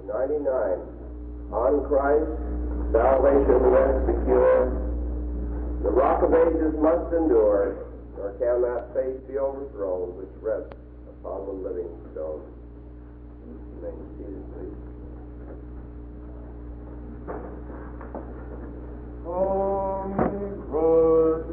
99. On Christ, salvation rests secure. The rock of ages must endure, nor can that faith be overthrown which rests upon the living stone. You may be seated, please. On Christ,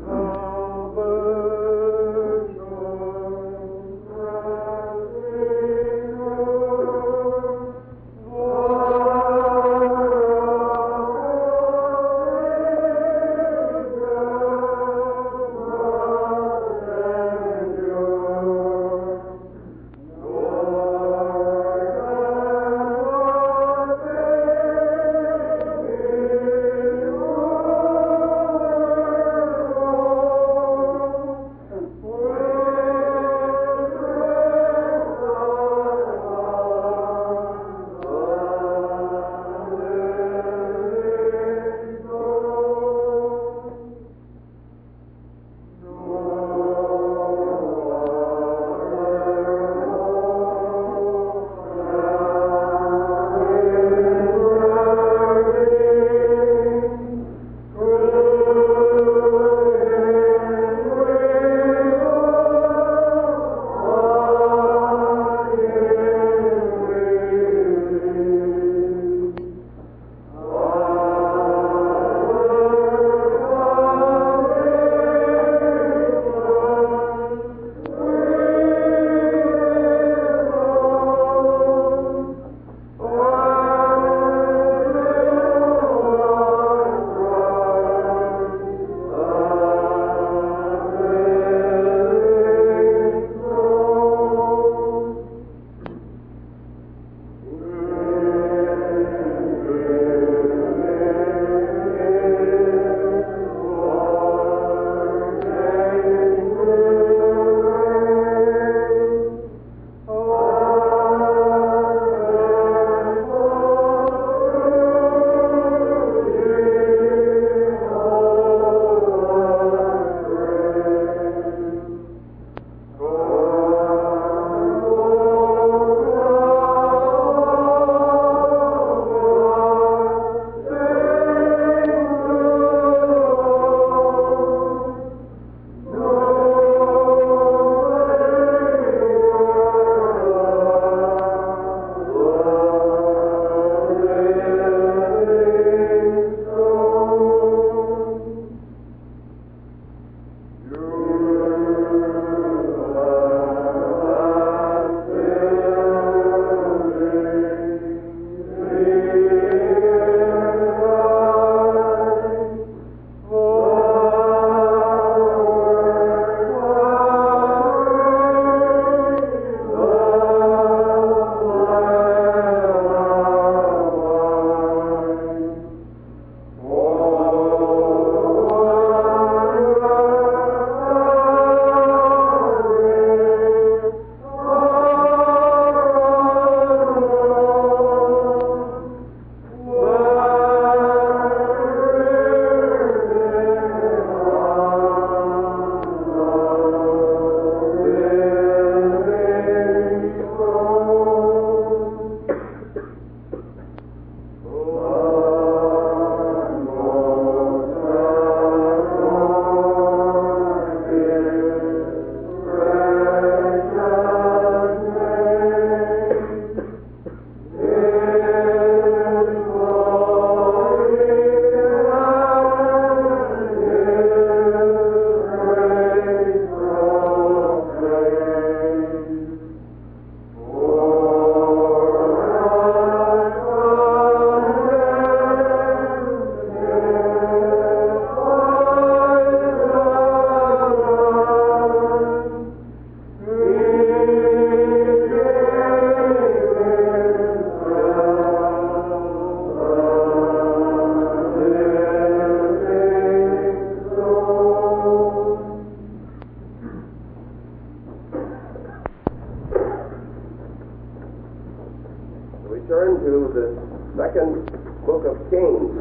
second book of Kings.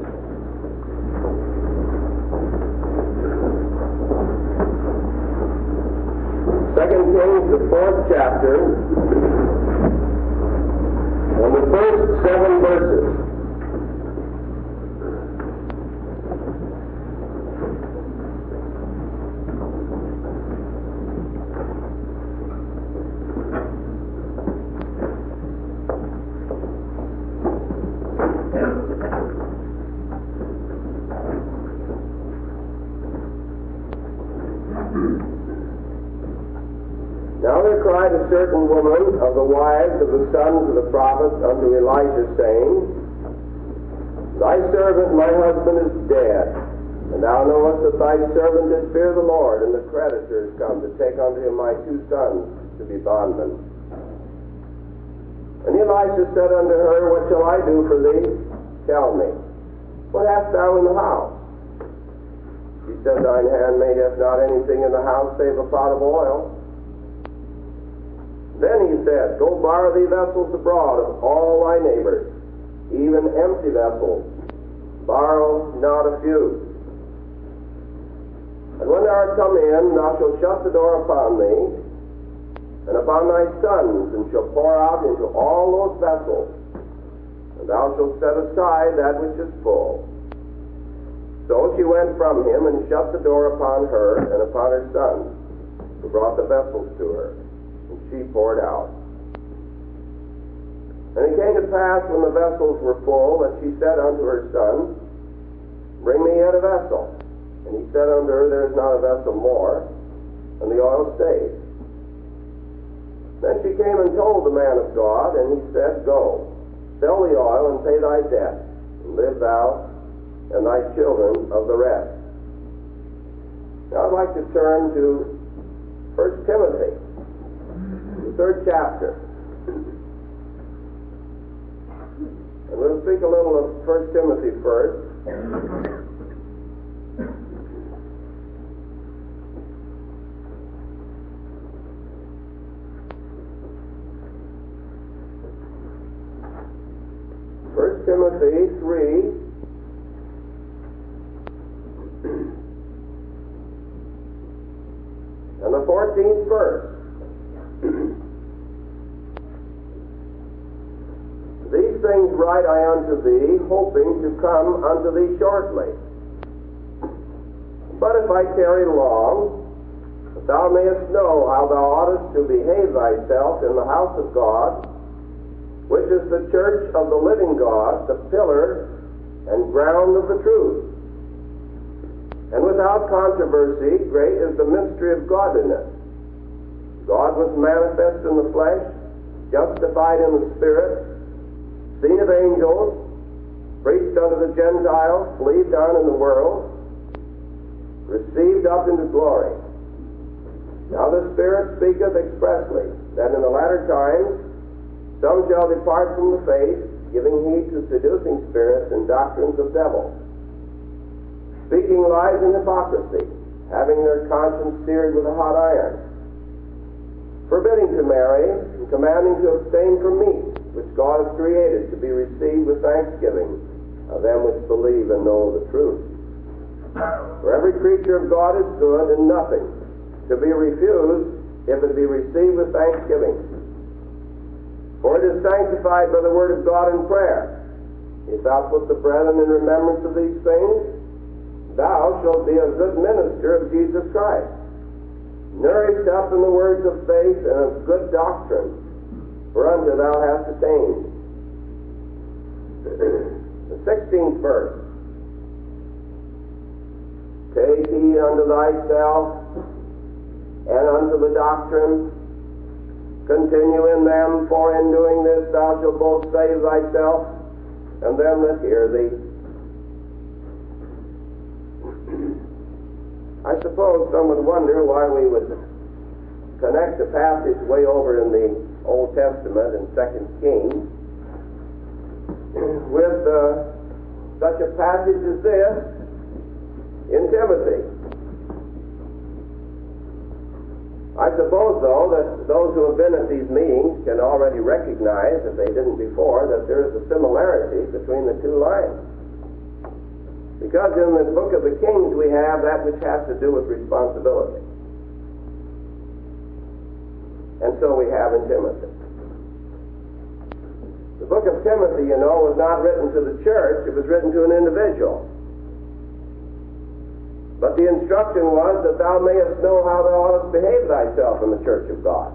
Second Kings, the 4th chapter, and the first 7 verses. cried a certain woman of the wives of the sons of the prophets unto Elijah, saying, Thy servant my husband is dead, and thou knowest that thy servant did fear the Lord, and the creditors come to take unto him my 2 sons to be bondmen. And Elisha said unto her, What shall I do for thee? Tell me, what hast thou in the house? She said, Thine handmaid hath not anything in the house save a pot of oil. Then he said, Go borrow thee vessels abroad of all thy neighbors, even empty vessels. Borrow not a few. And when thou art come in, thou shalt shut the door upon thee, and upon thy sons, and shalt pour out into all those vessels, and thou shalt set aside that which is full. So she went from him, and shut the door upon her and upon her sons, who brought the vessels to her, and she poured out. And it came to pass, when the vessels were full, that she said unto her son, Bring me yet a vessel. And he said unto her, There is not a vessel more, and the oil stayed. Then she came and told the man of God, and he said, Go, sell the oil and pay thy debt, and live thou and thy children of the rest. Now I'd like to turn to 1 Timothy, the 3rd chapter. And we'll speak a little of 1 Timothy first. Timothy 3 and the 14th verse. These things write I unto thee, hoping to come unto thee shortly. But if I tarry long, that thou mayest know how thou oughtest to behave thyself in the house of God, which is the church of the living God, the pillar and ground of the truth. And without controversy, great is the mystery of godliness. God was manifest in the flesh, justified in the spirit, seen of angels, preached unto the Gentiles, believed on in the world, received up into glory. Now the Spirit speaketh expressly, that in the latter times some shall depart from the faith, giving heed to seducing spirits and doctrines of devils, speaking lies and hypocrisy, having their conscience seared with a hot iron, forbidding to marry, and commanding to abstain from meat, which God has created to be received with thanksgiving of them which believe and know the truth. For every creature of God is good, and nothing to be refused if it be received with thanksgiving. For it is sanctified by the word of God in prayer. If thou put the brethren in remembrance of these things, thou shalt be a good minister of Jesus Christ, nourished up in the words of faith and of good doctrine, whereunto thou hast attained. The 16th verse. Take heed unto thyself and unto the doctrine. Continue in them, for in doing this thou shalt both save thyself and them that hear thee. I suppose some would wonder why we would connect a passage way over in the Old Testament in 2 Kings with such a passage as this in Timothy. I suppose, though, that those who have been at these meetings can already recognize, if they didn't before, that there is a similarity between the two lines. Because in the book of the Kings we have that which has to do with responsibility. And so we have in Timothy. The book of Timothy, you know, was not written to the church, it was written to an individual. But the instruction was that thou mayest know how thou oughtest to behave thyself in the church of God.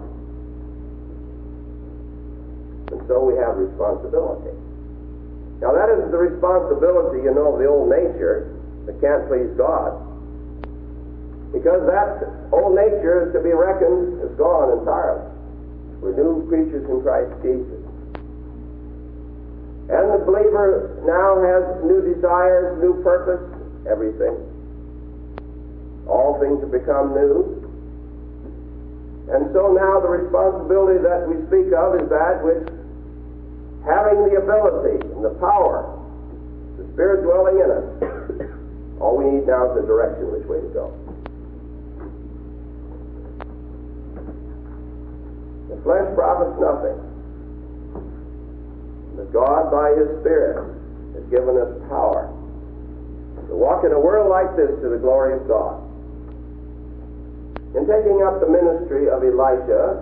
And so we have responsibility. Now that isn't the responsibility, you know, of the old nature that can't please God. Because that old nature is to be reckoned as gone entirely. We're new creatures in Christ Jesus. And the believer now has new desires, new purpose, everything. All things have become new. And so now the responsibility that we speak of is that which, having the ability and the power, the Spirit dwelling in us, all we need now is the direction which way to go. The flesh profits nothing. But God, by His Spirit, has given us power to walk in a world like this to the glory of God. In taking up the ministry of Elijah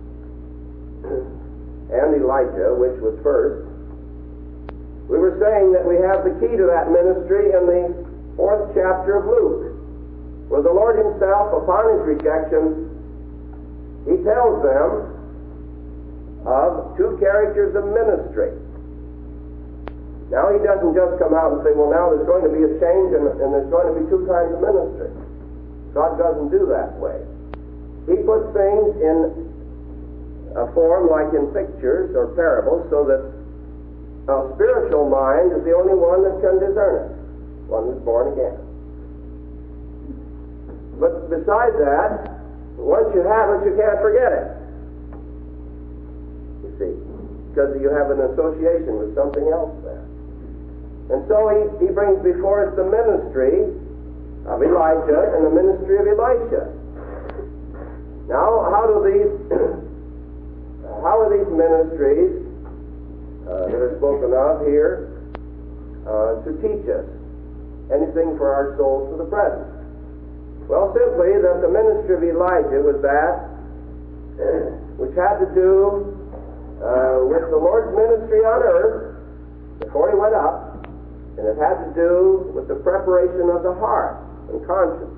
and Elijah, which was first, we were saying that we have the key to that ministry in the 4th chapter of Luke, where the Lord Himself, upon His rejection, He tells them of two characters of ministry. Now He doesn't just come out and say, well, now there's going to be a change and there's going to be two kinds of ministry. God doesn't do that way. He puts things in a form like in pictures or parables so that a spiritual mind is the only one that can discern it, one who's born again. But besides that, once you have it, you can't forget it. You see, because you have an association with something else there. And so he brings before us the ministry of Elijah and the ministry of Elisha. Now, how are these ministries that are spoken of here to teach us anything for our souls for the present? Well, simply that the ministry of Elijah was that which had to do with the Lord's ministry on earth before He went up, and it had to do with the preparation of the heart and conscience.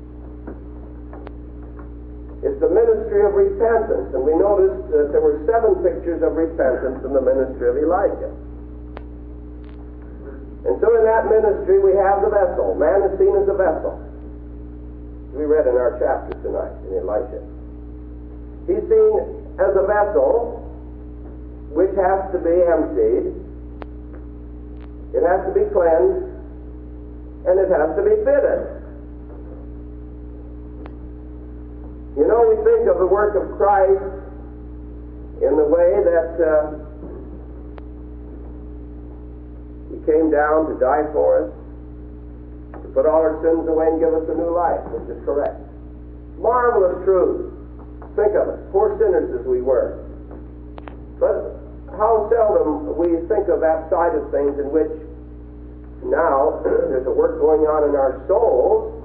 It's the ministry of repentance, and we noticed that there were 7 pictures of repentance in the ministry of Elijah. And so in that ministry we have the vessel. Man is seen as a vessel. We read in our chapter tonight in Elisha. He's seen as a vessel which has to be emptied, it has to be cleansed, and it has to be fitted. You know, we think of the work of Christ in the way that He came down to die for us, to put all our sins away and give us a new life, which is correct. Marvelous truth. Think of it, poor sinners as we were. But how seldom we think of that side of things in which now there's a work going on in our souls,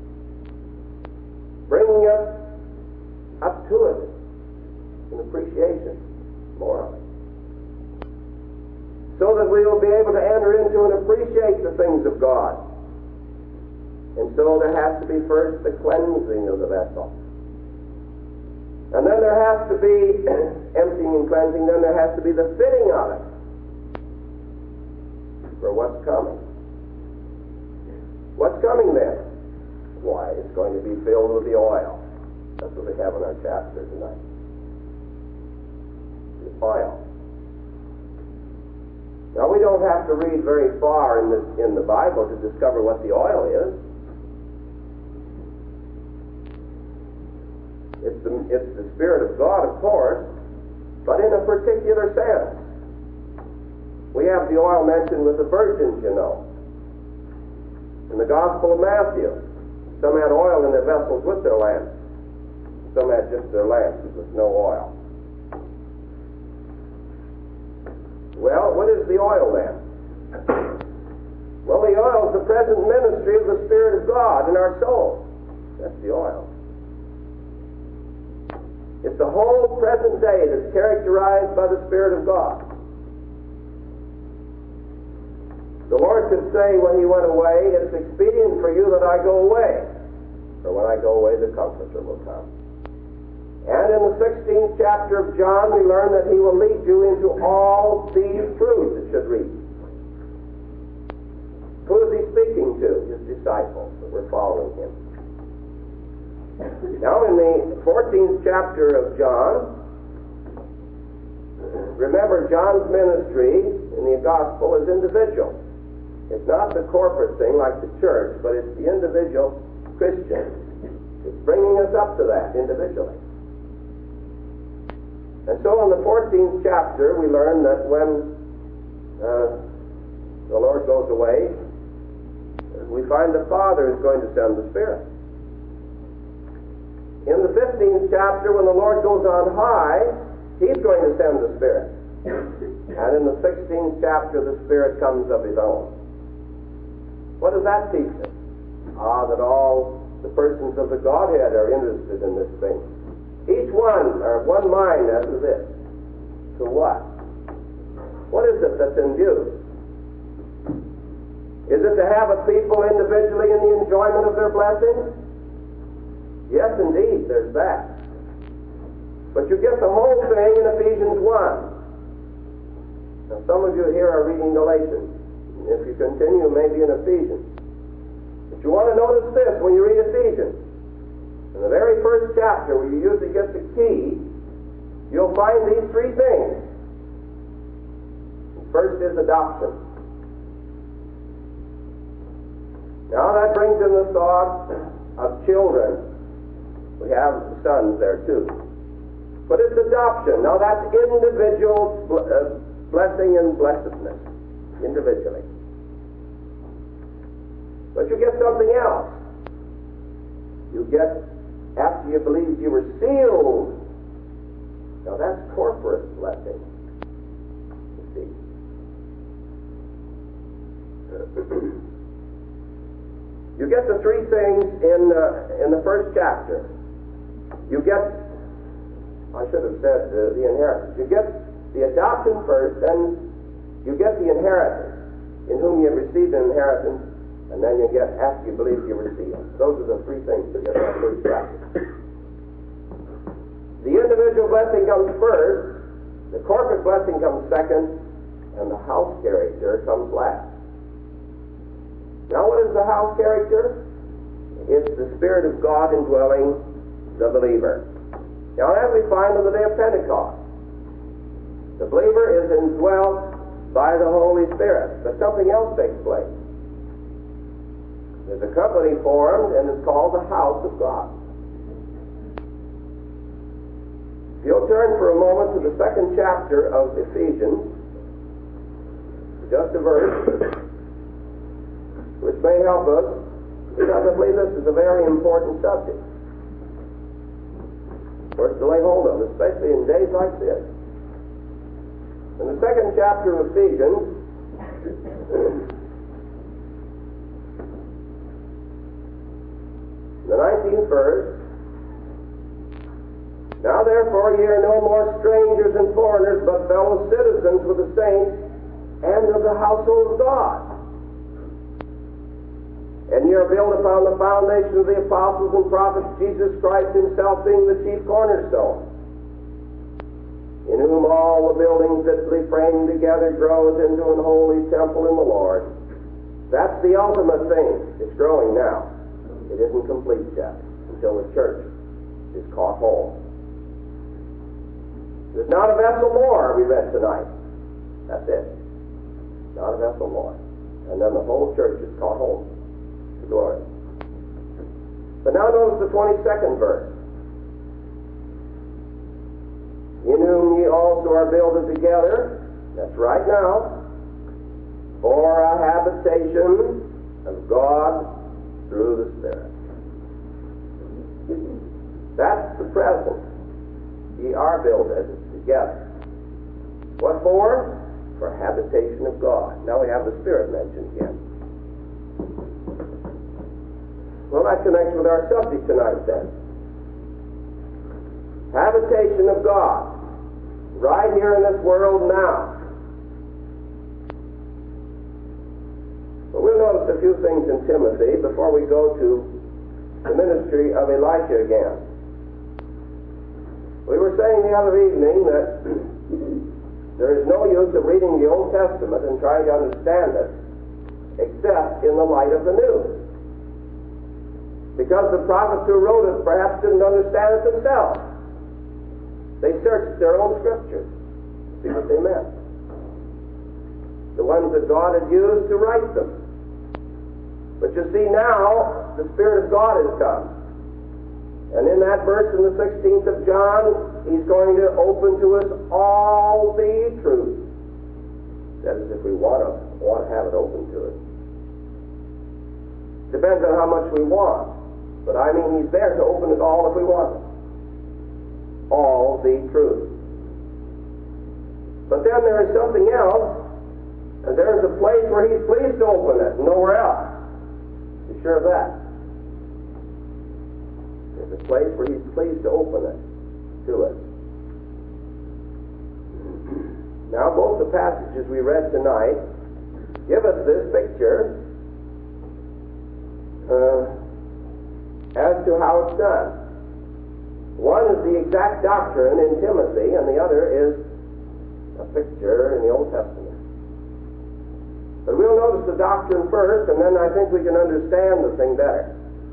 bringing us up to it in appreciation more of it, so that we will be able to enter into and appreciate the things of God. And so there has to be first the cleansing of the vessel. And then there has to be emptying and cleansing, then there has to be the fitting of it for what's coming. What's coming then? Why, it's going to be filled with the oil. That's what we have in our chapter tonight. The oil. Now we don't have to read very far in the Bible to discover what the oil is. It's the Spirit of God, of course, but in a particular sense. We have the oil mentioned with the virgins, you know. In the Gospel of Matthew, some had oil in their vessels with their lamps. Some had just their lamps with no oil. Well, what is the oil then? Well, the oil is the present ministry of the Spirit of God in our soul. That's the oil. It's the whole present day that's characterized by the Spirit of God. The Lord could say when He went away, it's expedient for you that I go away. For when I go away, the Comforter will come. And in the 16th chapter of John, we learn that He will lead you into all these truths, it should read. Who is He speaking to? His disciples that were following Him. Now in the 14th chapter of John, remember, John's ministry in the gospel is individual. It's not the corporate thing like the church, but it's the individual Christian. It's bringing us up to that individually. And so in the 14th chapter, we learn that when the Lord goes away, we find the Father is going to send the Spirit. In the 15th chapter, when the Lord goes on high, He's going to send the Spirit. And in the 16th chapter, the Spirit comes of His own. What does that teach us? That all the persons of the Godhead are interested in this thing. Each one are of one mind as to this. To what? What is it that's in view? Is it to have a people individually in the enjoyment of their blessings? Yes, indeed, there's that. But you get the whole thing in Ephesians 1. Now, some of you here are reading Galatians. If you continue, maybe in Ephesians. But you want to notice this when you read Ephesians. In the very first chapter, where you usually get the key, you'll find these three things. First is adoption. Now that brings in the thought of children. We have sons there too. But it's adoption. Now that's individual blessing and blessedness. Individually. But you get something else. You get, after you believed, you were sealed. Now that's corporate blessing. You see. You get the three things in the first chapter. You get, I should have said the inheritance. You get the adoption first, then you get the inheritance, in whom you have received an inheritance, and then you get, after you believe, you receive. Those are the three things you get in that first chapter. The individual blessing comes first, the corporate blessing comes second, and the house character comes last. Now what is the house character? It's the Spirit of God indwelling the believer. Now as we find on the day of Pentecost, the believer is indwelt by the Holy Spirit. But something else takes place. There's a company formed, and it's called the house of God. If you'll turn for a moment to the second chapter of Ephesians, just a verse, which may help us, because I believe this is a very important subject for us to lay hold of, especially in days like this. In the second chapter of Ephesians, the 19th verse, now therefore ye are no more strangers and foreigners, but fellow citizens with the saints and of the household of God. And ye are built upon the foundation of the apostles and prophets, Jesus Christ himself being the chief cornerstone, in whom all the building fitly framed together grows into an holy temple in the Lord. That's the ultimate thing. It's growing now. It isn't complete yet until the church is caught home. There's not a vessel more, we read tonight. That's it. Not a vessel more. And then the whole church is caught home to glory. But now notice the 22nd verse. In whom ye also are builded together, that's right now, for a habitation of God through the Spirit. That's the present. Ye are builded together. What for? For habitation of God. Now we have the Spirit mentioned again. Well, that connects with our subject tonight then. Habitation of God. Right here in this world now. But we'll notice a few things in Timothy before we go to the ministry of Elisha again. We were saying the other evening that there is no use of reading the Old Testament and trying to understand it except in the light of the New. Because the prophets who wrote it perhaps didn't understand it themselves. They searched their own scriptures to see what they meant. The ones that God had used to write them. But you see, now the Spirit of God has come. And in that verse in the 16th of John, He's going to open to us all the truth. That is, if we want to have it open to us. Depends on how much we want. But I mean, He's there to open it all if we want it. All the truth. But then there is something else, and there is a place where He's pleased to open it, and nowhere else. Be sure of that. There's a place where He's pleased to open it to us. Now, both the passages we read tonight give us this picture as to how it's done. One is the exact doctrine in Timothy, and the other is a picture in the Old Testament. But we'll notice the doctrine first, and then I think we can understand the thing better.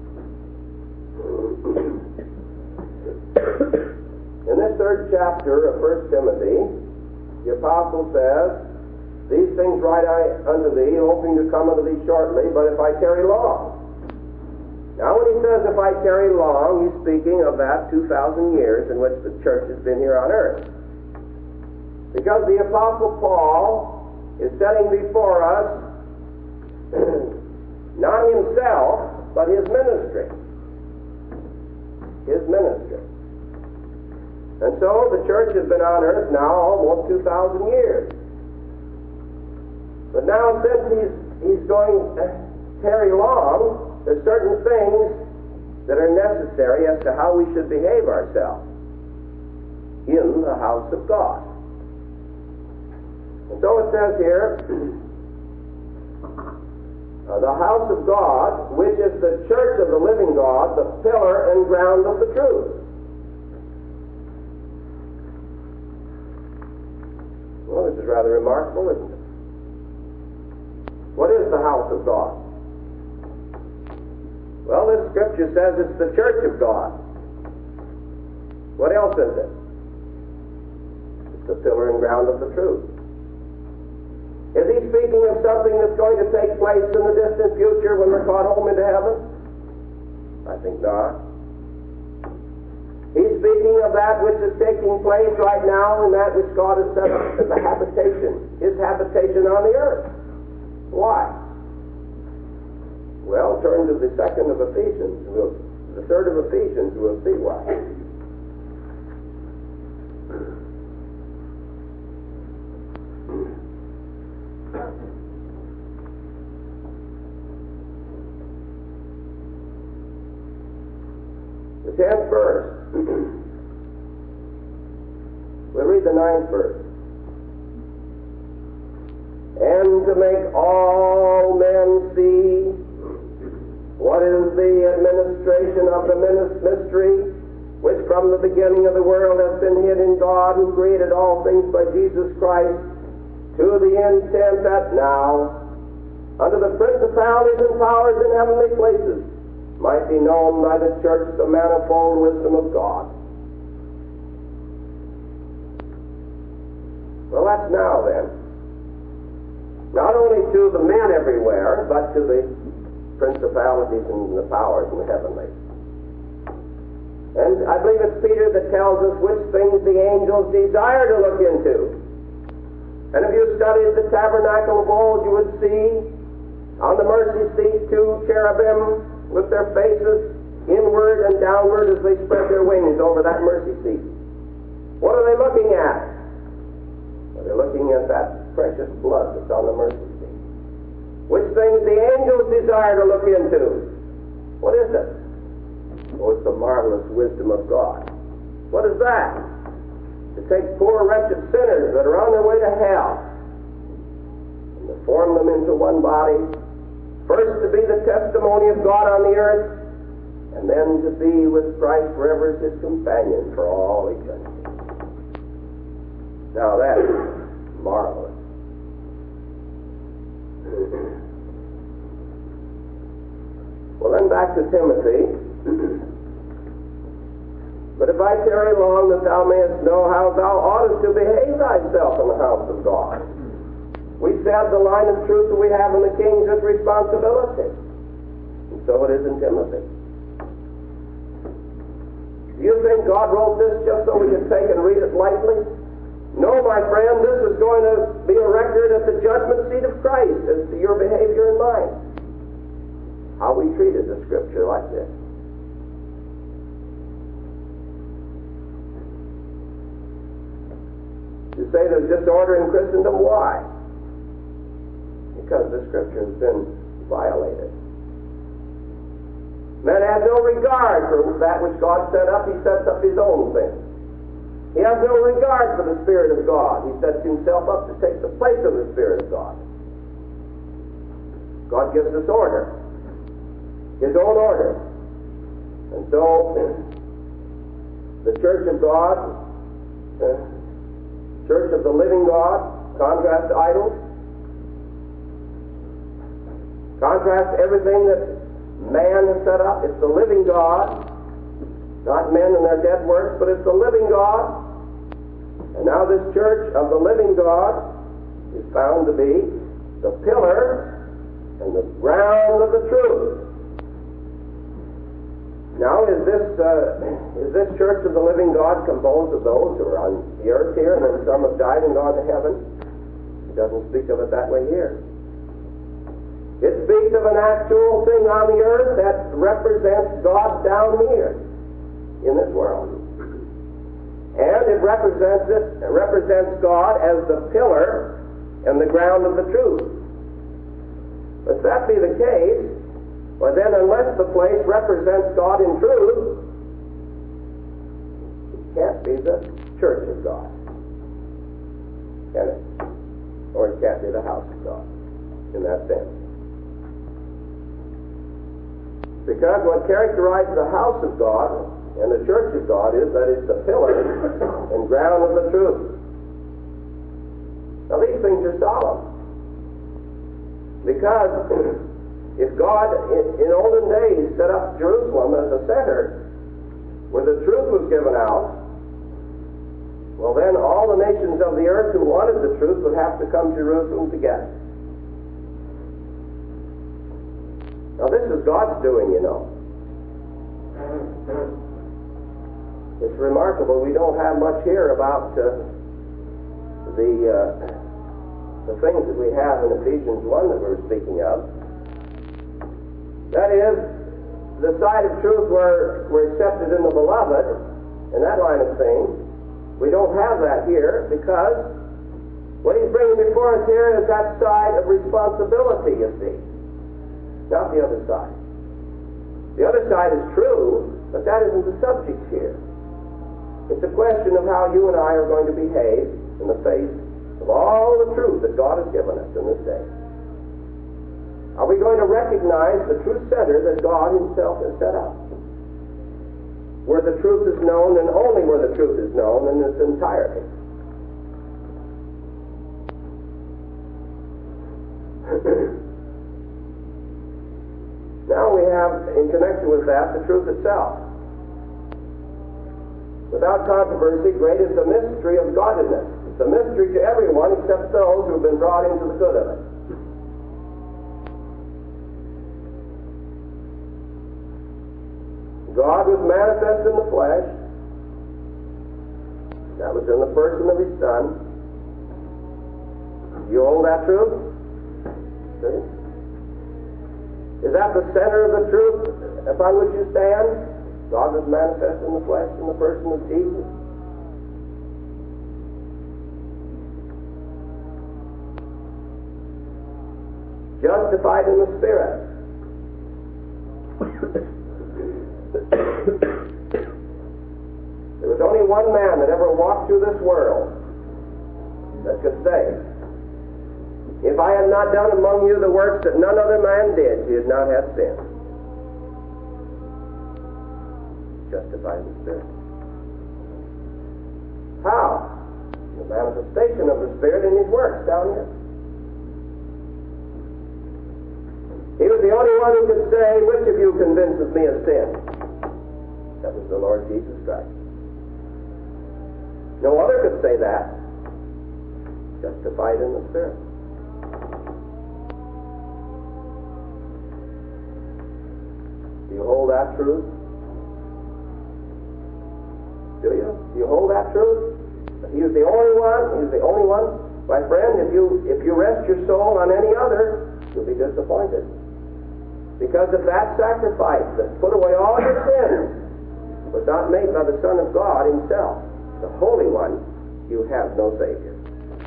In this third chapter of 1 Timothy, the apostle says, "These things write I unto thee, hoping to come unto thee shortly, but if I tarry long." Now when he says, if I tarry long, he's speaking of that 2,000 years in which the church has been here on earth. Because the Apostle Paul is setting before us not himself, but his ministry. His ministry. And so the church has been on earth now almost 2,000 years. But now since he's going to tarry long, there's certain things that are necessary as to how we should behave ourselves in the house of God. And so it says here, the house of God, which is the church of the living God, the pillar and ground of the truth. Well, this is rather remarkable, isn't it? What is the house of God? Well, this scripture says it's the church of God. What else is it? It's the pillar and ground of the truth. Is he speaking of something that's going to take place in the distant future when we're caught home into heaven? I think not. He's speaking of that which is taking place right now and that which God has set up as a habitation, His habitation on the earth. Why? Well, turn to the second of Ephesians. The third of Ephesians, we'll see why. The 10th verse. We'll read the 9th verse. And to make all men see what is the administration of the mystery, which from the beginning of the world has been hid in God, who created all things by Jesus Christ, to the intent that now, under the principalities and powers in heavenly places, might be known by the church the manifold wisdom of God. Well, that's now then. Not only to the men everywhere, but to the principalities and the powers in the heavenly. And I believe it's Peter that tells us which things the angels desire to look into. And if you studied the tabernacle of old, you would see on the mercy seat 2 cherubim with their faces inward and downward as they spread their wings over that mercy seat. What are they looking at? Well, they're looking at that precious blood that's on the mercy seat. Which things the angels desire to look into. What is it? Oh, it's the marvelous wisdom of God. What is that? To take poor wretched sinners that are on their way to hell and to form them into one body, first to be the testimony of God on the earth, and then to be with Christ forever as His companion for all eternity. Now that is marvelous. Well, then back to Timothy. But if I tarry long, that thou mayest know how thou oughtest to behave thyself in the house of God. We said the line of truth that we have in the King's is responsibility. And so it is in Timothy. Do you think God wrote this just so we could take and read it lightly? No, my friend, this is going to be a record at the judgment seat of Christ as to your behavior and mine. How we treated the Scripture like this. You say there's disorder in Christendom. Why? Because the Scripture has been violated. Man has no regard for that which God set up. He sets up his own thing. He has no regard for the Spirit of God. He sets himself up to take the place of the Spirit of God. God gives us order. His own order. And so, the Church of God, Church of the living God, contrast idols, contrast everything that man has set up. It's the living God, not men and their dead works, but it's the living God. And now this church of the living God is found to be the pillar and the ground of the truth. Now, is this church of the living God composed of those who are on the earth here, and then some have died and gone to heaven? It doesn't speak of it that way here. It speaks of an actual thing on the earth that represents God down here in this world. And it represents God as the pillar and the ground of the truth. If that be the case, well then, unless the place represents God in truth, it can't be the church of God. Can it? Or it can't be the house of God in that sense. Because what characterizes the house of God and the church of God is that it's the pillar and ground of the truth. Now these things are solemn. Because if God in olden days set up Jerusalem as a center where the truth was given out, well then all the nations of the earth who wanted the truth would have to come to Jerusalem to get it. Now this is God's doing, you know. It's remarkable. We don't have much here about the things that we have in Ephesians 1 that we're speaking of. That is, the side of truth where we're accepted in the beloved, and that line of things. We don't have that here because what he's bringing before us here is that side of responsibility, you see. Not the other side. The other side is true, but that isn't the subject here. It's a question of how you and I are going to behave in the face of all the truth that God has given us in this day. Are we going to recognize the true center that God himself has set up? Where the truth is known, and only where the truth is known in its entirety. Now we have, in connection with that, the truth itself. Without controversy, great is the mystery of godliness. It's a mystery to everyone except those who have been brought into the good of it. God was manifest in the flesh. That was in the person of his Son. You hold that truth? See? Is that the center of the truth upon which you stand? God was manifest in the flesh in the person of Jesus. Justified in the Spirit. There was only one man that ever walked through this world that could say, if I had not done among you the works that none other man did, you had not had sin. Justified in the Spirit. How? The manifestation of the Spirit in his works down here. He was the only one who could say, which of you convinces me of sin? That was the Lord Jesus Christ. No other could say that. Justified in the Spirit. Do you hold that truth? Do you? Do you hold that truth? He is the only one. He is the only one. My friend, if you rest your soul on any other, you'll be disappointed. Because if that sacrifice that put away all your sins was not made by the Son of God himself, the Holy One, you have no Savior.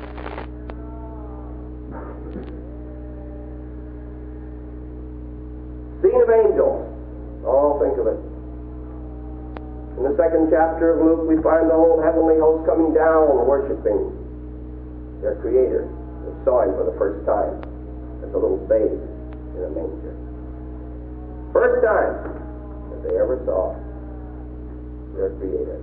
Scene of angels. Oh, think of it. In the 2nd chapter of Luke, we find the whole heavenly host coming down worshiping their Creator. They saw him for the first time as a little babe in a manger. First time that they ever saw their Creator.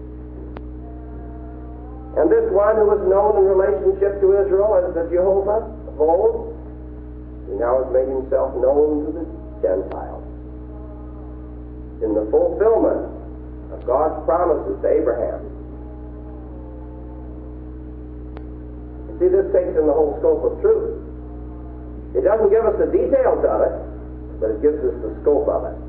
And this one who was known in relationship to Israel as the Jehovah of old, he now has made himself known to the Gentiles in the fulfillment of God's promises to Abraham. You see, this takes in the whole scope of truth. It doesn't give us the details of it, but it gives us the scope of it.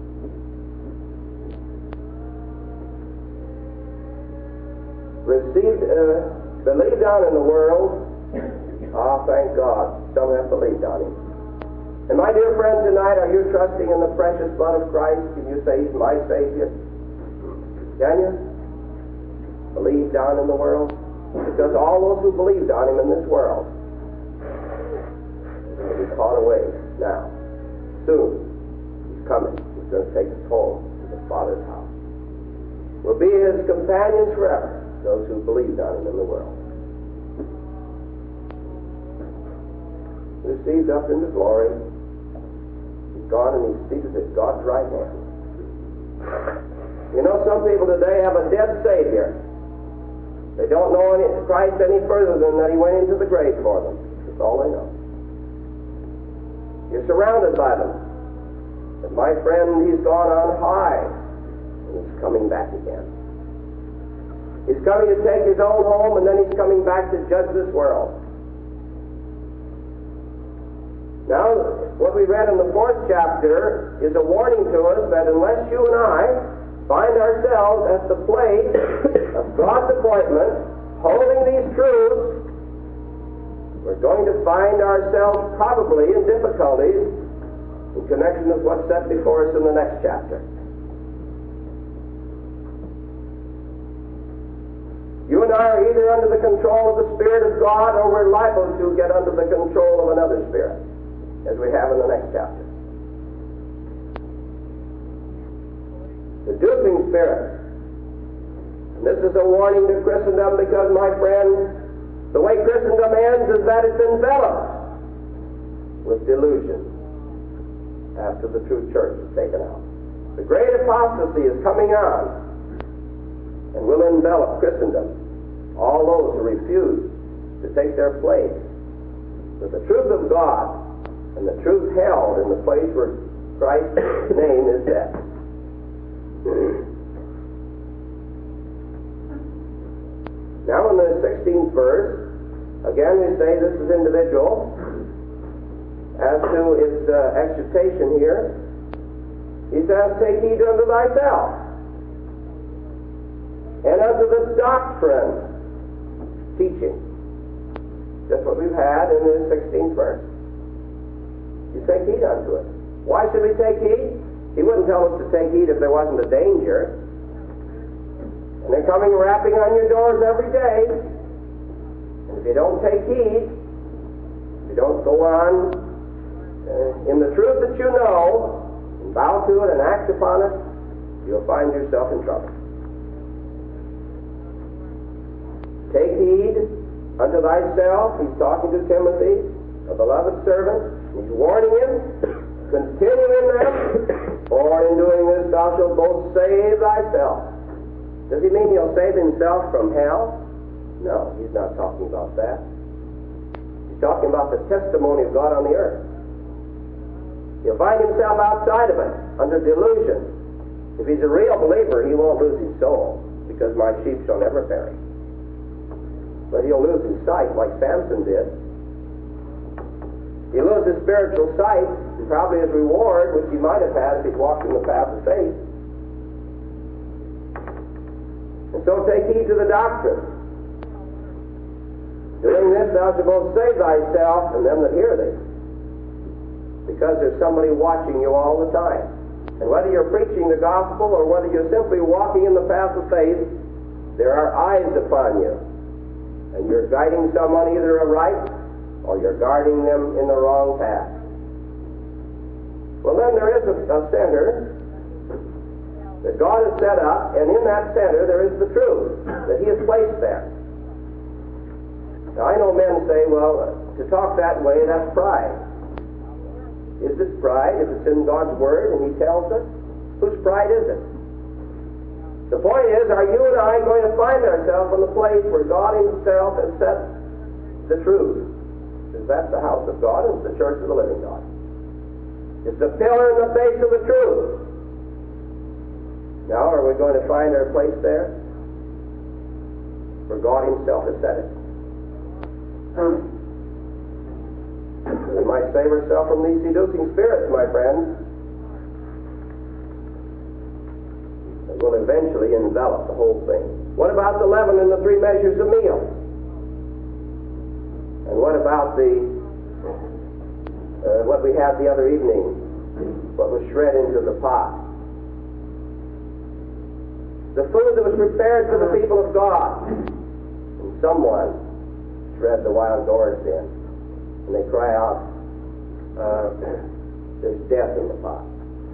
Believed on in the world. Thank God, some have believed on him. And my dear friend, tonight, are you trusting in the precious blood of Christ? Can you say he's my Savior? Can you? Believed on in the world? Because all those who believed on him in this world will be caught away now. Soon. He's coming. He's going to take us home to the Father's house. We'll be his companions forever, those who believed on him in the world. Received up into glory. He's gone and he's seated at God's right hand. You know, some people today have a dead Savior. They don't know Christ any further than that he went into the grave for them. That's all they know. You're surrounded by them. But my friend, he's gone on high, and he's coming back again. He's coming to take his own home, and then he's coming back to judge this world. Now, what we read in the 4th chapter is a warning to us that unless you and I find ourselves at the place of God's appointment, holding these truths, we're going to find ourselves probably in difficulties in connection with what's set before us in the next chapter. You and I are either under the control of the Spirit of God, or we're liable to get under the control of another spirit, as we have in the next chapter. Seducing spirit. And this is a warning to Christendom, because, my friend, the way Christendom ends is that it's enveloped with delusion after the true church is taken out. The great apostasy is coming on and will envelop Christendom. All those who refuse to take their place with the truth of God and the truth held in the place where Christ's name is set. Now in the 16th verse, again we say this is individual. As to its exhortation here, he says, take heed unto thyself, and unto the doctrine, teaching. Just what we've had in the 16th verse. You take heed unto it. Why should we take heed? He wouldn't tell us to take heed if there wasn't a danger. And they're coming rapping on your doors every day. And if you don't take heed, if you don't go on in the truth that you know, and bow to it and act upon it, you'll find yourself in trouble. Take heed unto thyself. He's talking to Timothy, a beloved servant. He's warning him, continue in them, for in doing this thou shalt both save thyself. Does he mean he'll save himself from hell? No, he's not talking about that. He's talking about the testimony of God on the earth. He'll find himself outside of it, under delusion. If he's a real believer, he won't lose his soul, because my sheep shall never perish. But he'll lose his sight like Samson did. He'll lose his spiritual sight and probably his reward, which he might have had if he'd walked in the path of faith. And so take heed to the doctrine. Doing this thou shalt both save thyself and them that hear thee. Because there's somebody watching you all the time. And whether you're preaching the gospel or whether you're simply walking in the path of faith, there are eyes upon you. And you're guiding someone either aright or you're guarding them in the wrong path. Well, then there is a center that God has set up, and in that center there is the truth that He has placed there. Now, I know men say, well, to talk that way, that's pride. Is it pride if it's in God's Word and He tells us? Whose pride is it? The point is, are you and I going to find ourselves in the place where God Himself has set the truth? Because that's the house of God and it's the church of the living God. It's the pillar and the base of the truth. Now, are we going to find our place there? Where God Himself has set it. We might save ourselves from these seducing spirits, my friends. It will eventually envelop the whole thing. What about the leaven and the 3 measures of meal? And what about what we had the other evening, what was shred into the pot? The food that was prepared for the people of God. And someone shred the wild gourds in. And they cry out, there's death in the pot.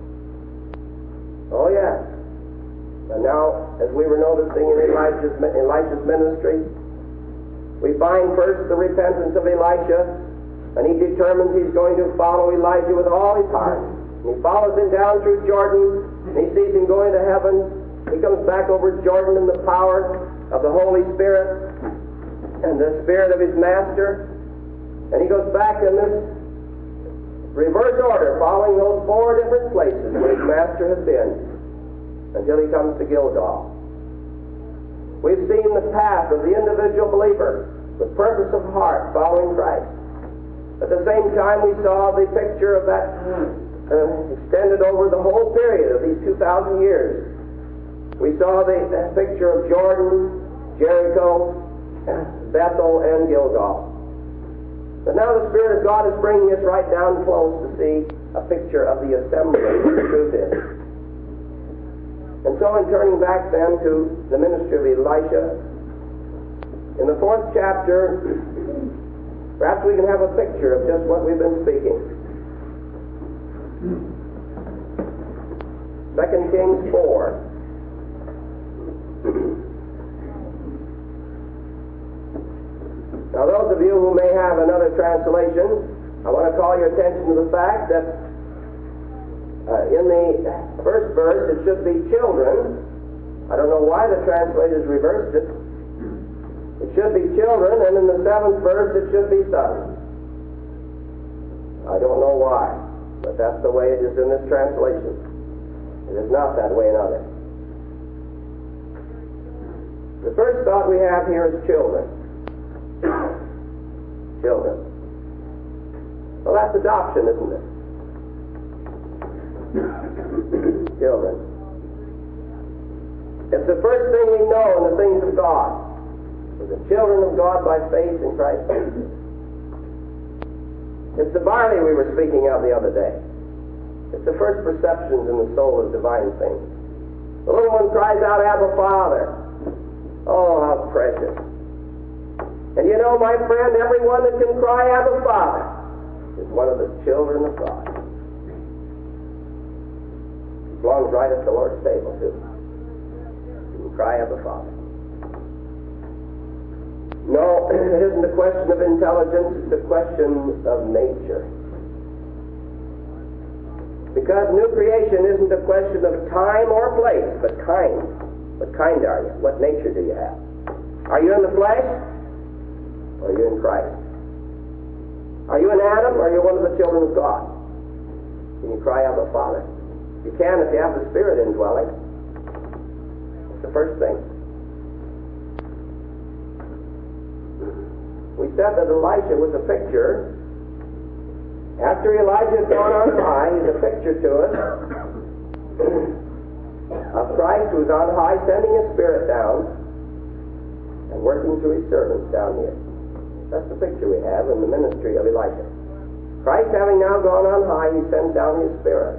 Oh, yes. And now, as we were noticing in Elisha's ministry, we find first the repentance of Elisha, and he determines he's going to follow Elijah with all his heart. And he follows him down through Jordan, and he sees him going to heaven. He comes back over Jordan in the power of the Holy Spirit and the Spirit of his Master. And he goes back in this reverse order, following those 4 different places where his Master has been, until he comes to Gilgal. We've seen the path of the individual believer with purpose of heart following Christ. At the same time, we saw the picture of that extended over the whole period of these 2,000 years. We saw the picture of Jordan, Jericho, Bethel, and Gilgal. But now the Spirit of God is bringing us right down close to see a picture of the assembly that the truth is. And so in turning back then to the ministry of Elisha, in the 4th chapter, perhaps we can have a picture of just what we've been speaking. 2 Kings 4. Now, those of you who may have another translation, I want to call your attention to the fact that in the first verse it should be children. I don't know why the translators reversed it. It should be children, and in the 7th verse it should be sons. I don't know why, but that's the way it is in this translation. It is not that way in others. The first thought we have here is children. Children. Well, that's adoption, isn't it? Children. It's the first thing we know in the things of God. We're the children of God by faith in Christ Jesus. It's the barley we were speaking of the other day. It's the first perceptions in the soul of divine things. The little one cries out, Abba, Father. Oh, how precious. And you know, my friend, everyone that can cry Abba, Father is one of the children of God. He belongs right at the Lord's table, too. You can cry Abba, Father. No, it isn't a question of intelligence, it's a question of nature. Because new creation isn't a question of time or place, but kind. What kind are you? What nature do you have? Are you in the flesh? Or are you in Christ? Are you in Adam, or are you one of the children of God? Can you cry out, Abba, Father? You can if you have the Spirit indwelling. It's the first thing. we said that Elisha was a picture. After Elijah had gone on high, he's a picture to us of Christ who was on high, sending his Spirit down and working through his servants down here. That's the picture we have in the ministry of Elisha. Christ having now gone on high, he sends down his Spirit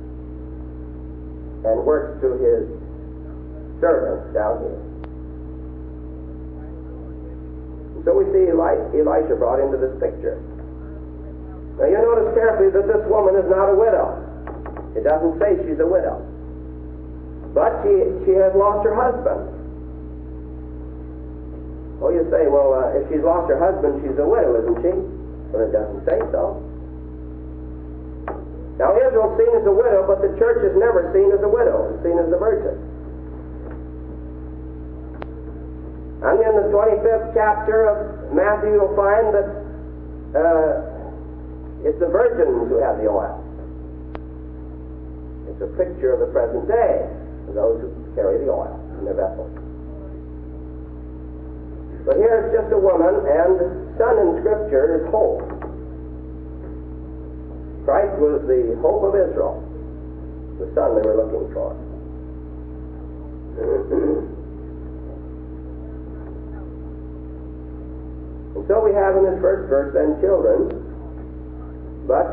and works through his servants down here. And so we see Elisha brought into this picture. Now you notice carefully that this woman is not a widow. It doesn't say she's a widow. But she has lost her husband. Oh, you say, well, if she's lost her husband, she's a widow, isn't she? Well, it doesn't say so. Now Israel's seen as a widow, but the church is never seen as a widow. It's seen as a virgin. And in the 25th chapter of Matthew, you'll find that it's the virgins who have the oil. It's a picture of the present day, of those who carry the oil in their vessels. But here it's just a woman, and son in Scripture is hope. Christ was the hope of Israel, the son they were looking for. And so we have in this first verse then children. But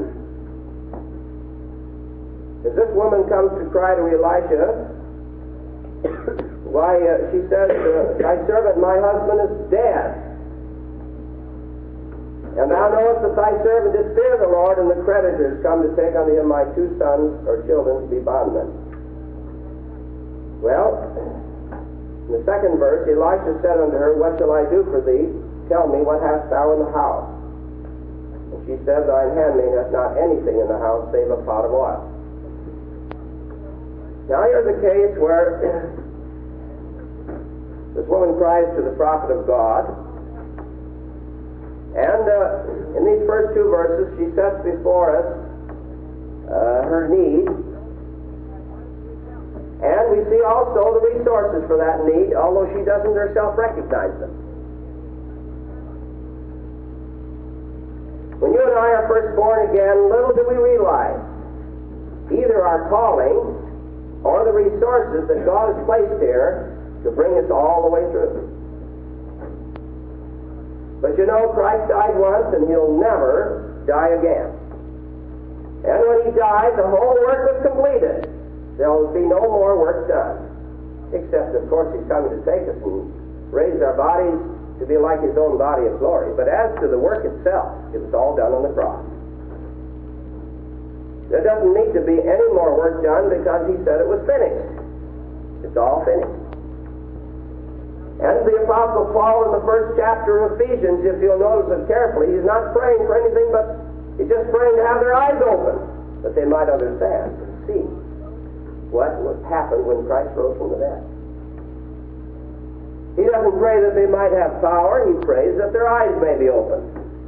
as this woman comes to cry to Elisha, why, she says, thy servant, my husband, is dead. And thou knowest that thy servant did fear the Lord, and the creditors come to take unto him my 2 sons or children to be bondmen. Well, in the second verse, Elisha said unto her, what shall I do for thee? Tell me, what hast thou in the house? And she said, thine handmaid hath not anything in the house save a pot of oil. Now here's a case where this woman cries to the prophet of God, and in these first 2 verses she sets before us her need, and we see also the resources for that need, although she doesn't herself recognize them. When you and I are first born again, little do we realize either our calling or the resources that God has placed here to bring us all the way through. But you know, Christ died once and he'll never die again. And when he died, the whole work was completed. There will be no more work done. Except, of course, he's coming to take us and raise our bodies to be like his own body of glory. But as to the work itself, it was all done on the cross. There doesn't need to be any more work done because he said it was finished. It's all finished. And the Apostle Paul in the first chapter of Ephesians, if you'll notice it carefully, he's not praying for anything, but he's just praying to have their eyes open, that they might understand and see what happened when Christ rose from the dead. He doesn't pray that they might have power. He prays that their eyes may be opened.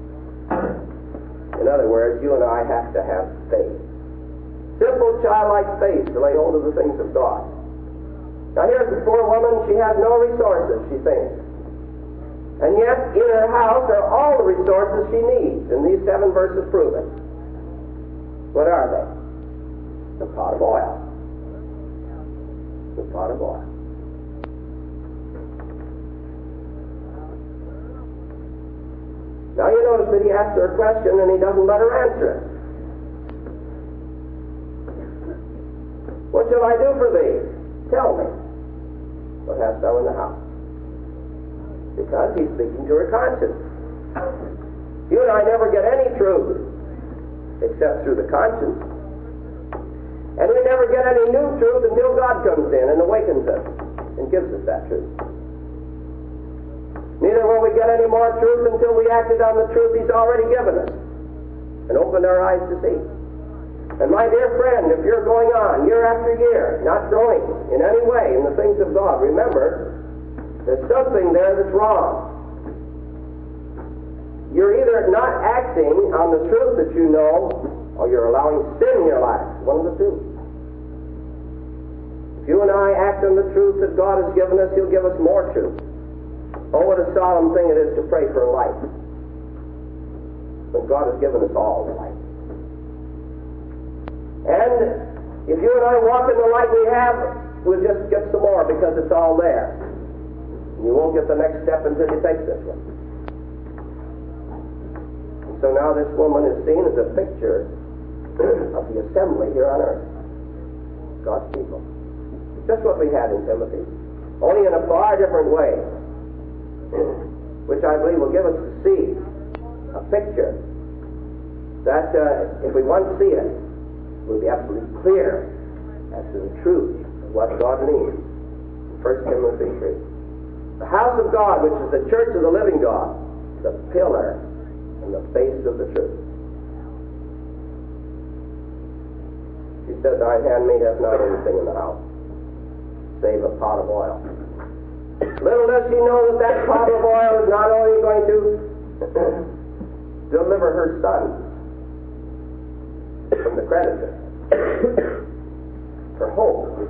In other words, you and I have to have faith. Simple, childlike faith to lay hold of the things of God. Now here's the poor woman. She has no resources, she thinks. And yet, in her house are all the resources she needs. And these 7 verses prove it. What are they? The pot of oil. The pot of oil. Now you notice that he asks her a question and he doesn't let her answer it. What shall I do for thee? Tell me. What hast thou in the house? Because he's speaking to her conscience. You and I never get any truth except through the conscience. And we never get any new truth until God comes in and awakens us and gives us that truth. Neither will we get any more truth until we acted on the truth he's already given us and opened our eyes to see. And my dear friend, if you're going on year after year, not growing in any way in the things of God, remember, there's something there that's wrong. You're either not acting on the truth that you know, or you're allowing sin in your life. One of the two. If you and I act on the truth that God has given us, he'll give us more truth. Oh, what a solemn thing it is to pray for light, when God has given us all the light. And if you and I walk in the light we have, we'll just get some more because it's all there. And you won't get the next step until you take this one. And so now this woman is seen as a picture of the assembly here on earth. God's people. Just what we had in Timothy, only in a far different way, which I believe will give us to see a picture that if we want to see it, we'll be absolutely clear as to the truth of what God means. 1 Timothy 3. The house of God, which is the church of the living God, the pillar and the face of the truth. She said, "Thy handmaid hath not anything in the house, save a pot of oil." Little does she know that that pot of oil is not only going to deliver her son from the creditor. Her hope